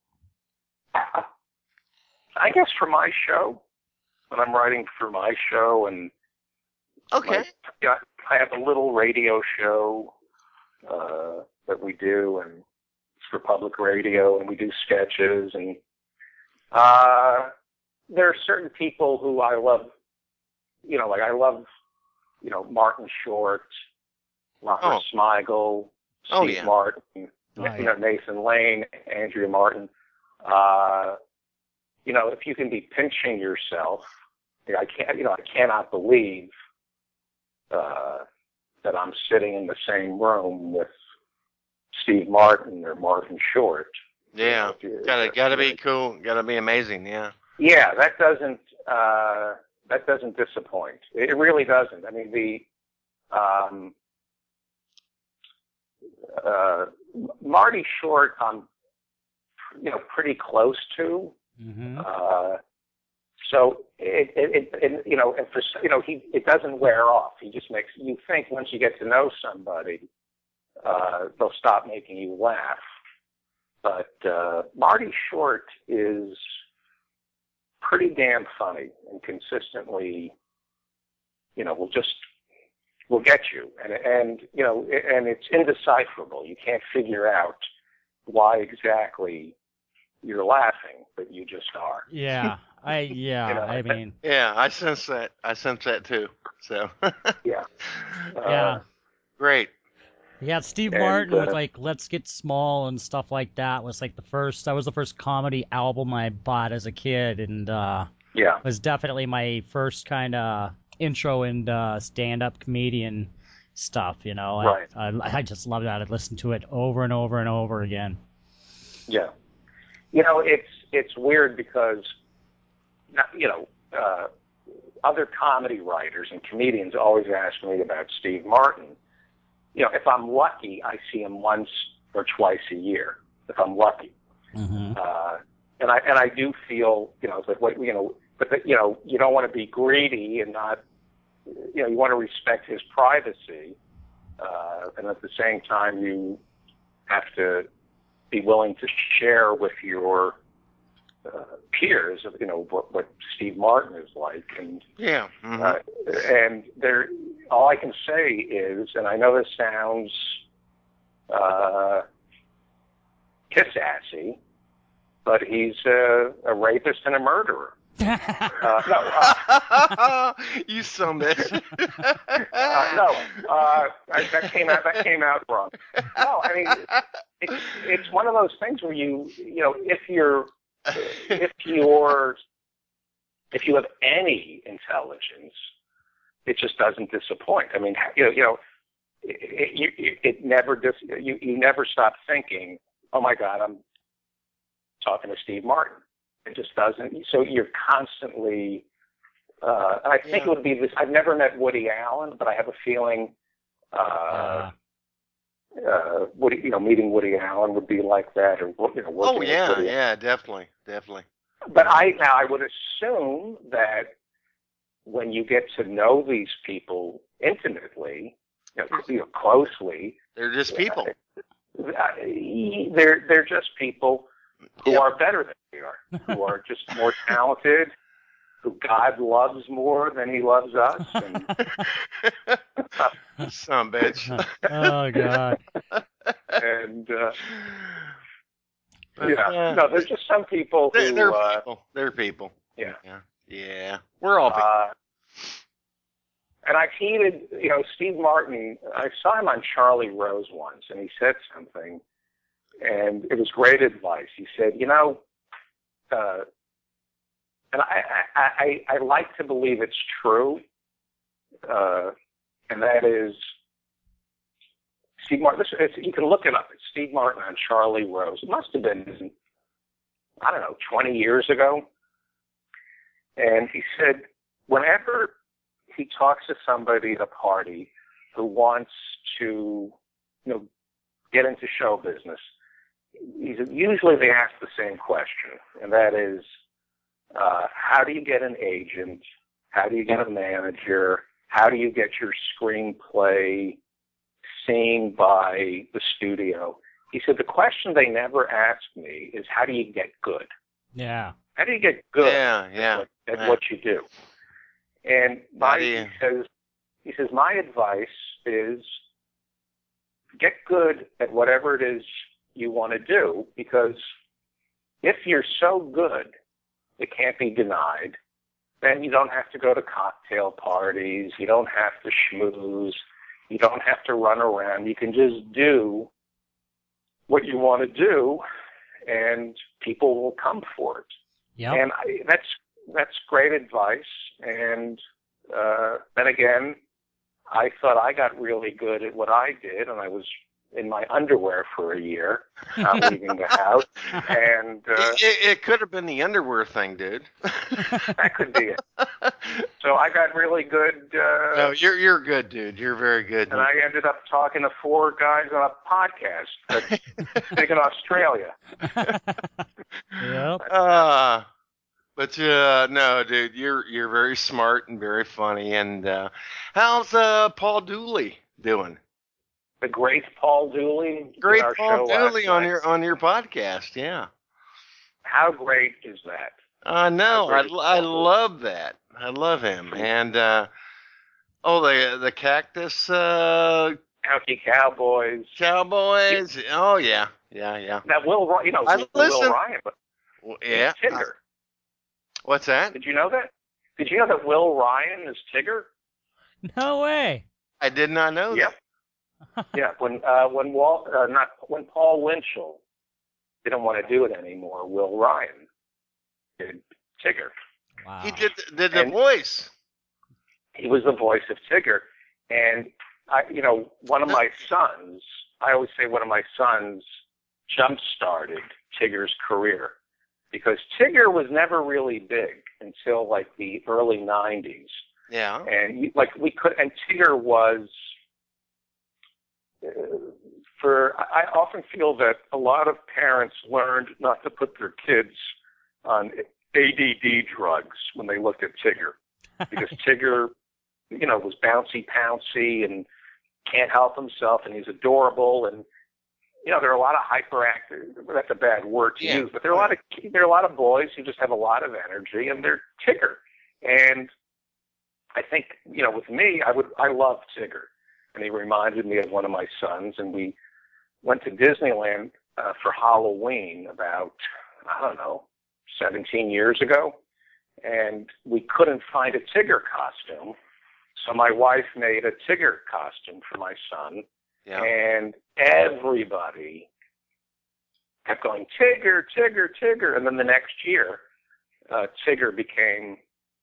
I guess for my show, when I'm writing for my show, and Okay. my, yeah, I have a little radio show uh, that we do, and it's for public radio, and we do sketches, and uh, there are certain people who I love. You know, like I love, you know, Martin Short, Robert Oh. Smigel, Steve Oh, yeah. Martin, Oh, you know, Nathan Lane, Andrea Martin. Uh, you know, if you can be pinching yourself, you know, I can't, you know, I cannot believe uh, that I'm sitting in the same room with Steve Martin or Martin Short. Yeah. You know, if you- Gotta, gotta be like, cool. Gotta be amazing. Yeah. Yeah, that doesn't uh, that doesn't disappoint. It really doesn't. I mean, the um, uh, Marty Short, I'm you know pretty close to. Mm-hmm. Uh, so it, it, it, it, you know, and for you know, he it doesn't wear off. He just makes you think once you get to know somebody, uh, they'll stop making you laugh. But uh, Marty Short is pretty damn funny and consistently, you know, will just will get you, and and you know, and it's indecipherable. You can't figure out why exactly you're laughing, but you just are. Yeah. I yeah. You know, I mean. Yeah. I sense that. I sense that too. So. Yeah. Yeah. Uh, Great. Yeah, Steve And, Martin with uh, like Let's Get Small and stuff like that was like the first. That was the first comedy album I bought as a kid, and uh, yeah. was definitely my first kind of intro into stand-up comedian stuff. You know, I, Right. I I just loved that. I'd listen to it over and over and over again. Yeah. You know, it's it's weird because, you know, uh, other comedy writers and comedians always ask me about Steve Martin, you know, if I'm lucky, I see him once or twice a year. If I'm lucky, Mm-hmm. uh, and I and I do feel, you know, that what you know, but that, you know, you don't want to be greedy and not, you know, you want to respect his privacy, uh, and at the same time you have to be willing to share with your uh, peers, you know, what, what Steve Martin is like, and Yeah. Mm-hmm. uh, and there, all I can say is, and I know this sounds uh, kiss-assy, but he's a, a rapist and a murderer. Uh, no, uh, You son of a bitch. uh, no, uh, I, that came out. That came out wrong. No, I mean, it's it's one of those things where you, you know, if you're, if you're, if you have any intelligence, it just doesn't disappoint. I mean, you know, you know, it, it, it never dis, you you never stop thinking, oh my God, I'm talking to Steve Martin. It just doesn't. So you're constantly. Uh, and I think Yeah. it would be this. I've never met Woody Allen, but I have a feeling, uh, Uh, uh, Woody, you know, meeting Woody Allen would be like that, or you know, working Oh with yeah, Woody. yeah, definitely, definitely. But I now I would assume that when you get to know these people intimately, you know, you know closely, They're just people. uh, they're they're just people who Yep. are better than we are, who are just more talented, who God loves more than He loves us. And, Son of a bitch. oh God. and uh, But, yeah, uh, no, there's just some people they're, who, they're uh, people. They're people. yeah, Yeah. Yeah. We're all people. uh, and I heeded, you know, Steve Martin. I saw him on Charlie Rose once, and he said something, and it was great advice. He said, you know, uh, and I, I, I, I like to believe it's true, uh, and that is Steve Martin. This, it's, you can look it up. It's Steve Martin on Charlie Rose. It must have been, I don't know, twenty years ago. And he said, whenever he talks to somebody at a party who wants to, you know, get into show business, he's, usually they ask the same question, and that is, uh, how do you get an agent? How do you get a manager? How do you get your screenplay seen by the studio? He said, the question they never ask me is, how do you get good? Yeah. How do you get good Yeah, yeah. at, what, at yeah. what you do? And my, How do you- he says, he says, my advice is get good at whatever it is you want to do, because if you're so good, it can't be denied, then you don't have to go to cocktail parties, you don't have to schmooze, you don't have to run around. You can just do what you want to do, and people will come for it. Yep. And I, that's that's great advice. And uh, then again, I thought I got really good at what I did, and I was in my underwear for a year, not leaving the house. And uh, It, it could have been the underwear thing, dude. that could be it. So I got really good. Uh, No, you're you're good, dude. You're very good. and I ended up talking to four guys on a podcast that's big in Australia. Yep. Uh, but uh, no, dude, you're you're very smart and very funny. And uh, how's uh, Paul Dooley doing? The great Paul Dooley. Great in our Paul show last Dooley on night. your on your podcast, yeah. How great is that? I know. I, great is I Paul Dooley? love that. I love him. And uh, oh, the the Cactus uh, County Cowboys. Cowboys. Oh yeah, yeah, yeah. That Will, Ry- you know, I Will listen. Ryan, but Well, he's yeah. Tigger. What's that? Did you know that? Did you know that Will Ryan is Tigger? No way. I did not know Yep. that. Yeah. When uh, when Walt, uh, not when Paul Winchell didn't want to do it anymore, Will Ryan did Tigger. Wow. He did did the And- voice. He was the voice of Tigger, and I, you know, one of my sons. I always say one of my sons jump-started Tigger's career, because Tigger was never really big until like the early nineties. Yeah. And you- like we could, and Tigger was for I often feel that a lot of parents learned not to put their kids on A D D drugs when they looked at Tigger, because Tigger, you know, was bouncy pouncy and can't help himself, and he's adorable, and you know, there are a lot of hyperactive. That's a bad word to Yeah. use, but there are a lot of there are a lot of boys who just have a lot of energy, and they're Tigger. And I think, you know, with me, I would I love Tigger, and he reminded me of one of my sons. And we went to Disneyland uh, for Halloween about I don't know seventeen years ago, and we couldn't find a Tigger costume, so my wife made a Tigger costume for my son. Yeah. And everybody kept going, Tigger, Tigger, Tigger. And then the next year, uh, Tigger became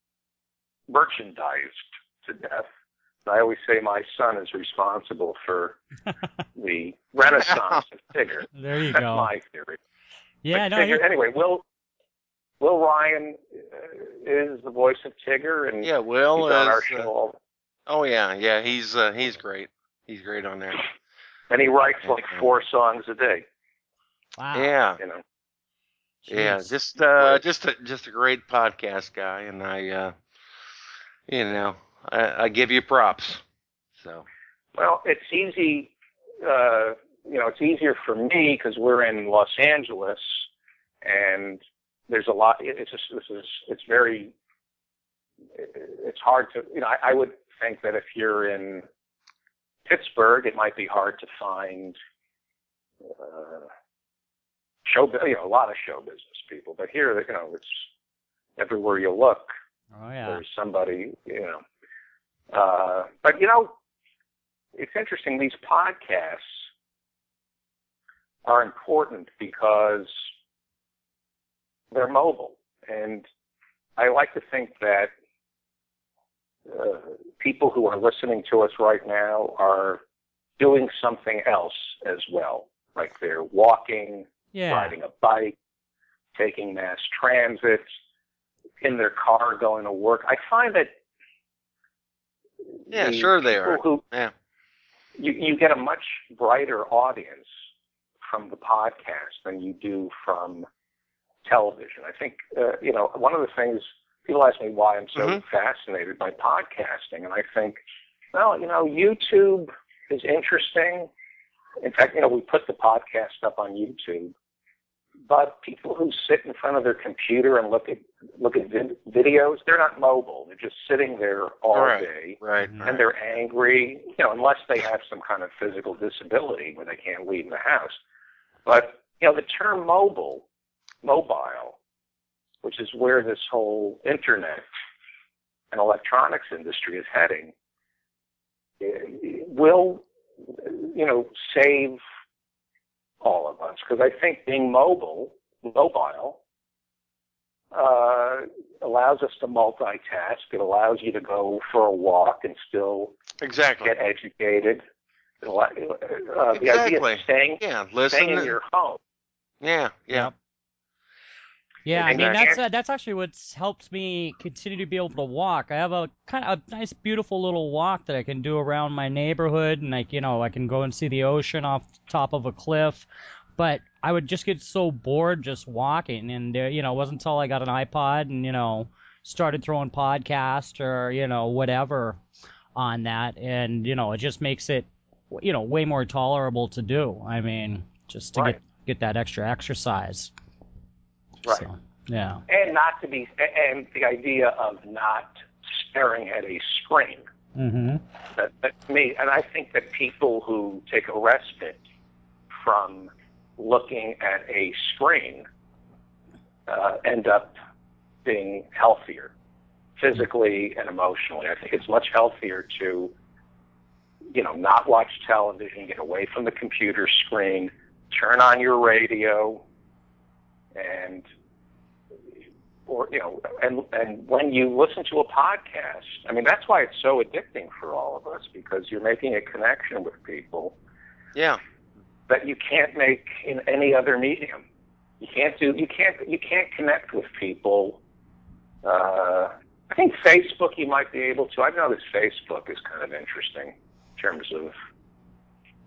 merchandised to death. And I always say my son is responsible for the renaissance of Tigger. There you That's go. my theory. Yeah, But no, Tigger, you're, anyway, Will Will Ryan uh, is the voice of Tigger, and Yeah, Will he's on our is, show uh, all Oh yeah, yeah. He's uh, he's great. He's great on there. and he writes like Yeah. four songs a day, wow. Yeah, you know. yeah. Jeez. Just uh, just a just a great podcast guy, and I, uh, you know, I, I give you props. So Well, it's easy, uh, you know, it's easier for me because we're in Los Angeles, and there's a lot. It's just this is it's very. It's hard to, you know. I, I would think that if you're in Pittsburgh, it might be hard to find uh, show, you know, a lot of show business people. But here, you know, it's everywhere you look. Oh yeah. There's somebody, you know. Uh, but you know, it's interesting. These podcasts are important because they're mobile, and I like to think that uh, people who are listening to us right now are doing something else as well. Like they're walking, Yeah. riding a bike, taking mass transit, in their car going to work. I find that yeah, the sure they people are. who Yeah, you, you get a much brighter audience from the podcast than you do from television. I think, uh, you know, one of the things people ask me why I'm so Mhm. fascinated by podcasting, and I think, well, you know, YouTube is interesting. In fact, you know, we put the podcast up on YouTube, but people who sit in front of their computer and look at look at vid- videos, they're not mobile. They're just sitting there all Right. day, right. Mhm. right. and they're angry, you know, unless they have some kind of physical disability where they can't leave the house. But, you know, the term mobile, mobile, which is where this whole internet and electronics industry is heading, eh, will, you know, save all of us. Because I think being mobile, mobile, uh, allows us to multitask. It allows you to go for a walk and still Exactly. get educated. It allow- uh, the idea Exactly. of staying, Yeah, staying listen. in your home. Yeah, yeah. Yep. Yeah, I mean Exactly. that's uh, that's actually what's helped me continue to be able to walk. I have a kind of a nice, beautiful little walk that I can do around my neighborhood, and like you know, I can go and see the ocean off the top of a cliff. But I would just get so bored just walking, and uh, you know, it wasn't until I got an iPod and you know started throwing podcasts or you know whatever on that, and you know, it just makes it you know way more tolerable to do. I mean, just to Right. get get that extra exercise. Right. So, yeah. And not to be, and the idea of not staring at a screen. Mhm. That, that to me, and I think that people who take a respite from looking at a screen uh, end up being healthier, physically and emotionally. I think it's much healthier to, you know, not watch television, get away from the computer screen, turn on your radio, and or you know, and and when you listen to a podcast, I mean, that's why it's so addicting for all of us, because you're making a connection with people Yeah. that you can't make in any other medium. You can't do, you can't, you can't connect with people. Uh, I think Facebook you might be able to. I've noticed Facebook is kind of interesting in terms of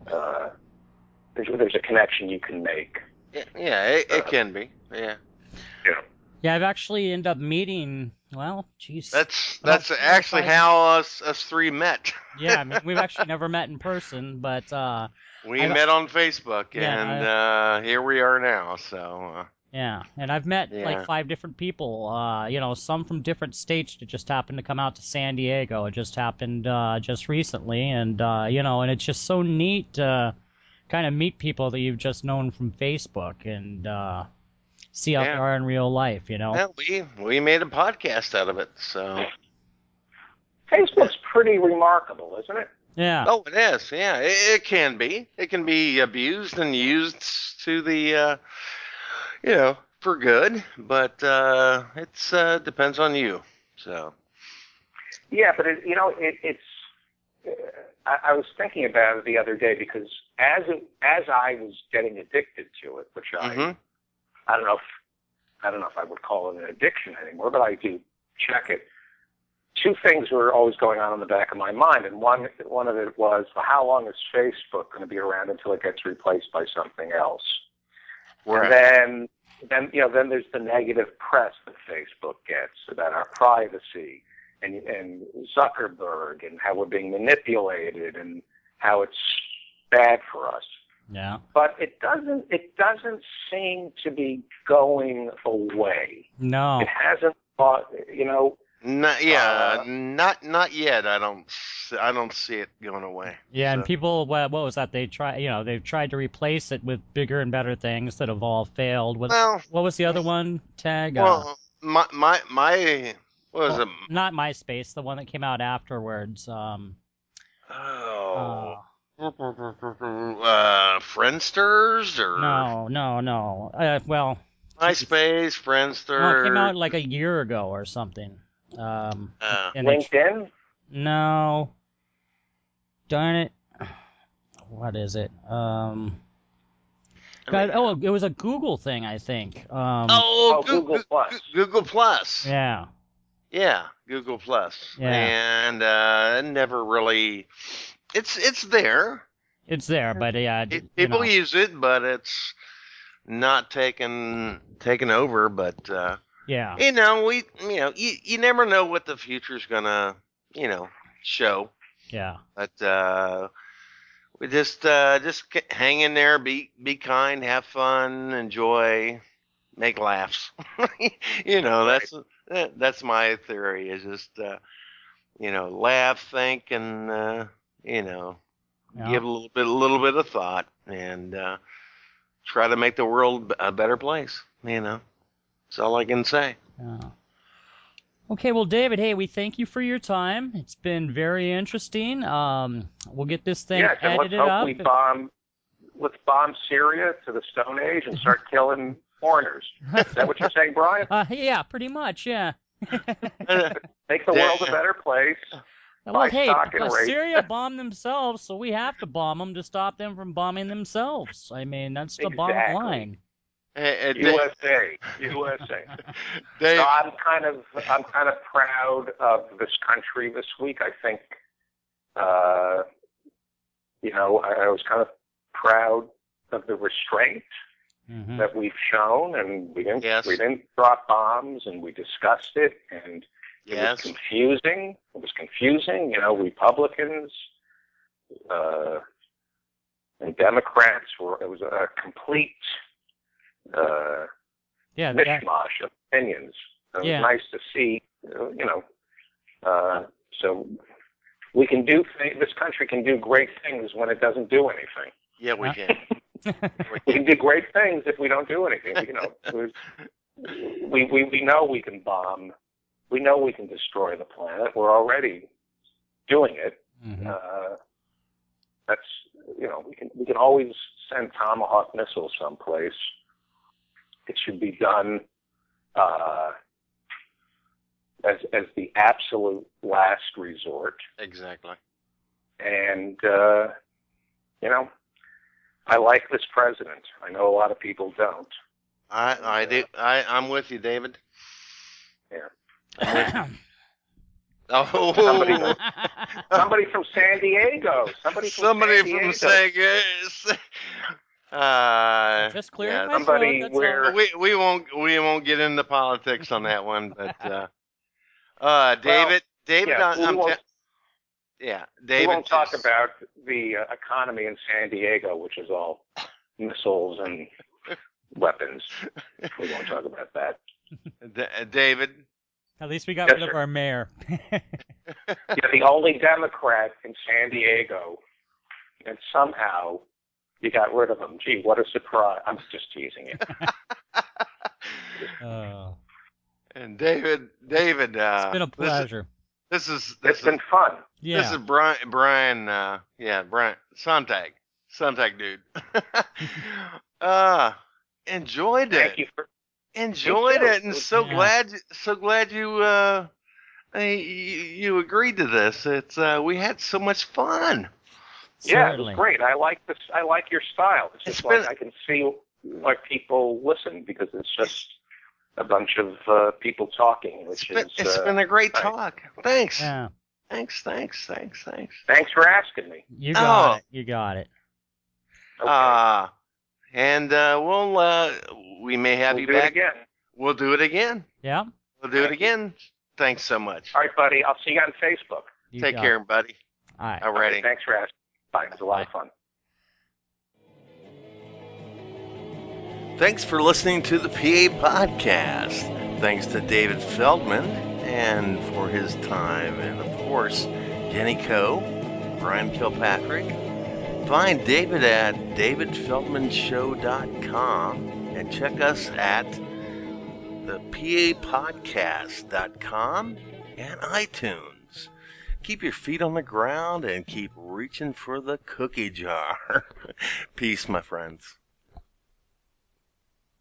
uh, there's there's a connection you can make. Yeah, yeah it, it Uh, can be. Yeah. Yeah. Yeah, I've actually ended up meeting. Well, geez. That's about that's four or actually five- how us us three met. Yeah, I mean, we've actually never met in person, but uh, We I've- met on Facebook, Yeah, and I- uh, here we are now. So uh, yeah, and I've met Yeah. like five different people. Uh, you know, some from different states that just happened to come out to San Diego. It just happened uh, just recently, and uh, you know, and it's just so neat to kind of meet people that you've just known from Facebook and uh, see how they Yeah. are in real life. You know. well, we we made a podcast out of it. So Facebook's pretty remarkable, isn't it? Yeah. oh, it is. Yeah, it, it can be. It can be abused and used to the uh, you know for good, but uh, it's uh, depends on you. So Yeah, but it, you know, it, it's. Uh, I, I was thinking about it the other day because as it, as I was getting addicted to it, which I mhm. I don't know if I don't know if I would call it an addiction anymore, but I do check it. Two things were always going on in the back of my mind, and one one of it was, well, how long is Facebook going to be around until it gets replaced by something else? Right. And then then you know then there's the negative press that Facebook gets about our privacy and and Zuckerberg and how we're being manipulated and how it's bad for us. Yeah. But it doesn't it doesn't seem to be going away. No. It hasn't thought you know Not, yeah, Uh, not not yet. I don't s- I don't see it going away. Yeah, and So- people, what, what was that? They try, you know, they've tried to replace it with bigger and better things that have all failed. What, Well, what was the other one? Tag? Uh, well, my my my what was well, it? not MySpace, the one that came out afterwards. Um, Oh, uh, uh, Friendsters or no, no, no. Uh, well, MySpace, Friendster. no, it came out like a year ago or something. Um, Uh, and they, LinkedIn. no, darn it. What is it? Um, I God, mean- oh, it was a Google thing, I think. Um, oh, Oh, Goo- Google Goo- Plus. Google Plus. yeah, Yeah, Google Plus. Yeah. And uh, never really. It's it's there. it's there, but yeah, It, you people know. use it, but it's not taken taken over. But uh, Yeah, you know, we you know you, you never know what the future's gonna you know show. yeah, But uh, we just uh, just k- hang in there, be be kind, have fun, enjoy, make laughs. you know, that's that, that's my theory. Is just uh, you know laugh, think, and uh, you know yeah. give a little bit a little bit of thought and. Uh, Try to make the world a better place. You know, that's all I can say. yeah. Okay, well, David, hey, we thank you for your time. It's been very interesting. Um, we'll get this thing Yes, and let's edited hope up. we bomb. Let's bomb Syria to the Stone Age and start killing foreigners. Is that what you're saying, Brian? Uh, yeah, pretty much, yeah. Make the world a better place. Well, Buy hey, stock and uh, rate. Syria bombed themselves, so we have to bomb them to stop them from bombing themselves. I mean, that's the bottom Exactly. line. Hey, hey, U S A, U S A. Dave, So I'm kind of I'm kind of proud of this country this week. I think, uh, you know, I, I was kind of proud of the restraint Mhm. that we've shown, and we didn't Yes. we didn't drop bombs, and we discussed it, and it yes, was confusing. It was confusing, you know. Republicans uh, and Democrats were. It was a complete uh, Yeah, yeah, mishmash of opinions. It was Yeah. nice to see, uh, you know. Uh, so we can do th- this country can do great things when it doesn't do anything. yeah, we Huh? can. We can do great things if we don't do anything. You know, There's- we we we know we can bomb. We know we can destroy the planet. We're already doing it. Mhm. Uh, that's you know we can we can always send Tomahawk missiles someplace. It should be done uh, as as the absolute last resort. Exactly. And uh, you know, I like this president. I know a lot of people don't. I I do. I I'm with you, David. Yeah. Oh, Somebody from somebody from San Diego. Somebody from somebody San from Diego. Sega. Uh, Just cleared yeah, my somebody throat. That's where- all. we we won't we won't get into politics on that one, but uh, uh, David, David, yeah, I- we I'm won't- te- yeah, We David. won't talk just- about the uh, economy in San Diego, which is all missiles and weapons. We won't talk about that. D- David. At least we got Yes, rid of sir. our mayor. You're the only Democrat in San Diego, and somehow you got rid of him. Gee, what a surprise. I'm just teasing you. Oh, And David, David. Uh, it's been a this is- pleasure. This is this It's is been fun. Yeah. this is Brian. Brian. Uh, yeah, Brian Sontag. Sontag, dude. uh, enjoyed it. Thank you for. Enjoyed Me too. it, and so Yeah. glad, so glad you uh, you, you agreed to this. It's uh, we had so much fun. Yeah, it Certainly. was great. I like this. I like your style. It's just It's like been- I can see why people listen because it's just a bunch of uh, people talking, It's which been, is. it's uh, been a great nice. talk. Thanks. Yeah. Thanks. Thanks. Thanks. Thanks. Thanks for asking me. You got Oh. it. You got it. Okay. Uh, and uh, we'll uh, we may have we'll you do back. it again. We'll do it again. Yeah. We'll do it Thank you. again. Thanks so much. All right, buddy. I'll see you on Facebook. You Take got care, it. buddy. All right. Alrighty. Okay, thanks for asking. Bye. It was a lot of fun. Thanks for listening to the P A Podcast. Thanks to David Feldman and for his time. And of course, Jenny Coe, Brian Kilpatrick. Find David at david feldman show dot com and check us at the p a podcast dot com and iTunes. Keep your feet on the ground and keep reaching for the cookie jar. Peace, my friends.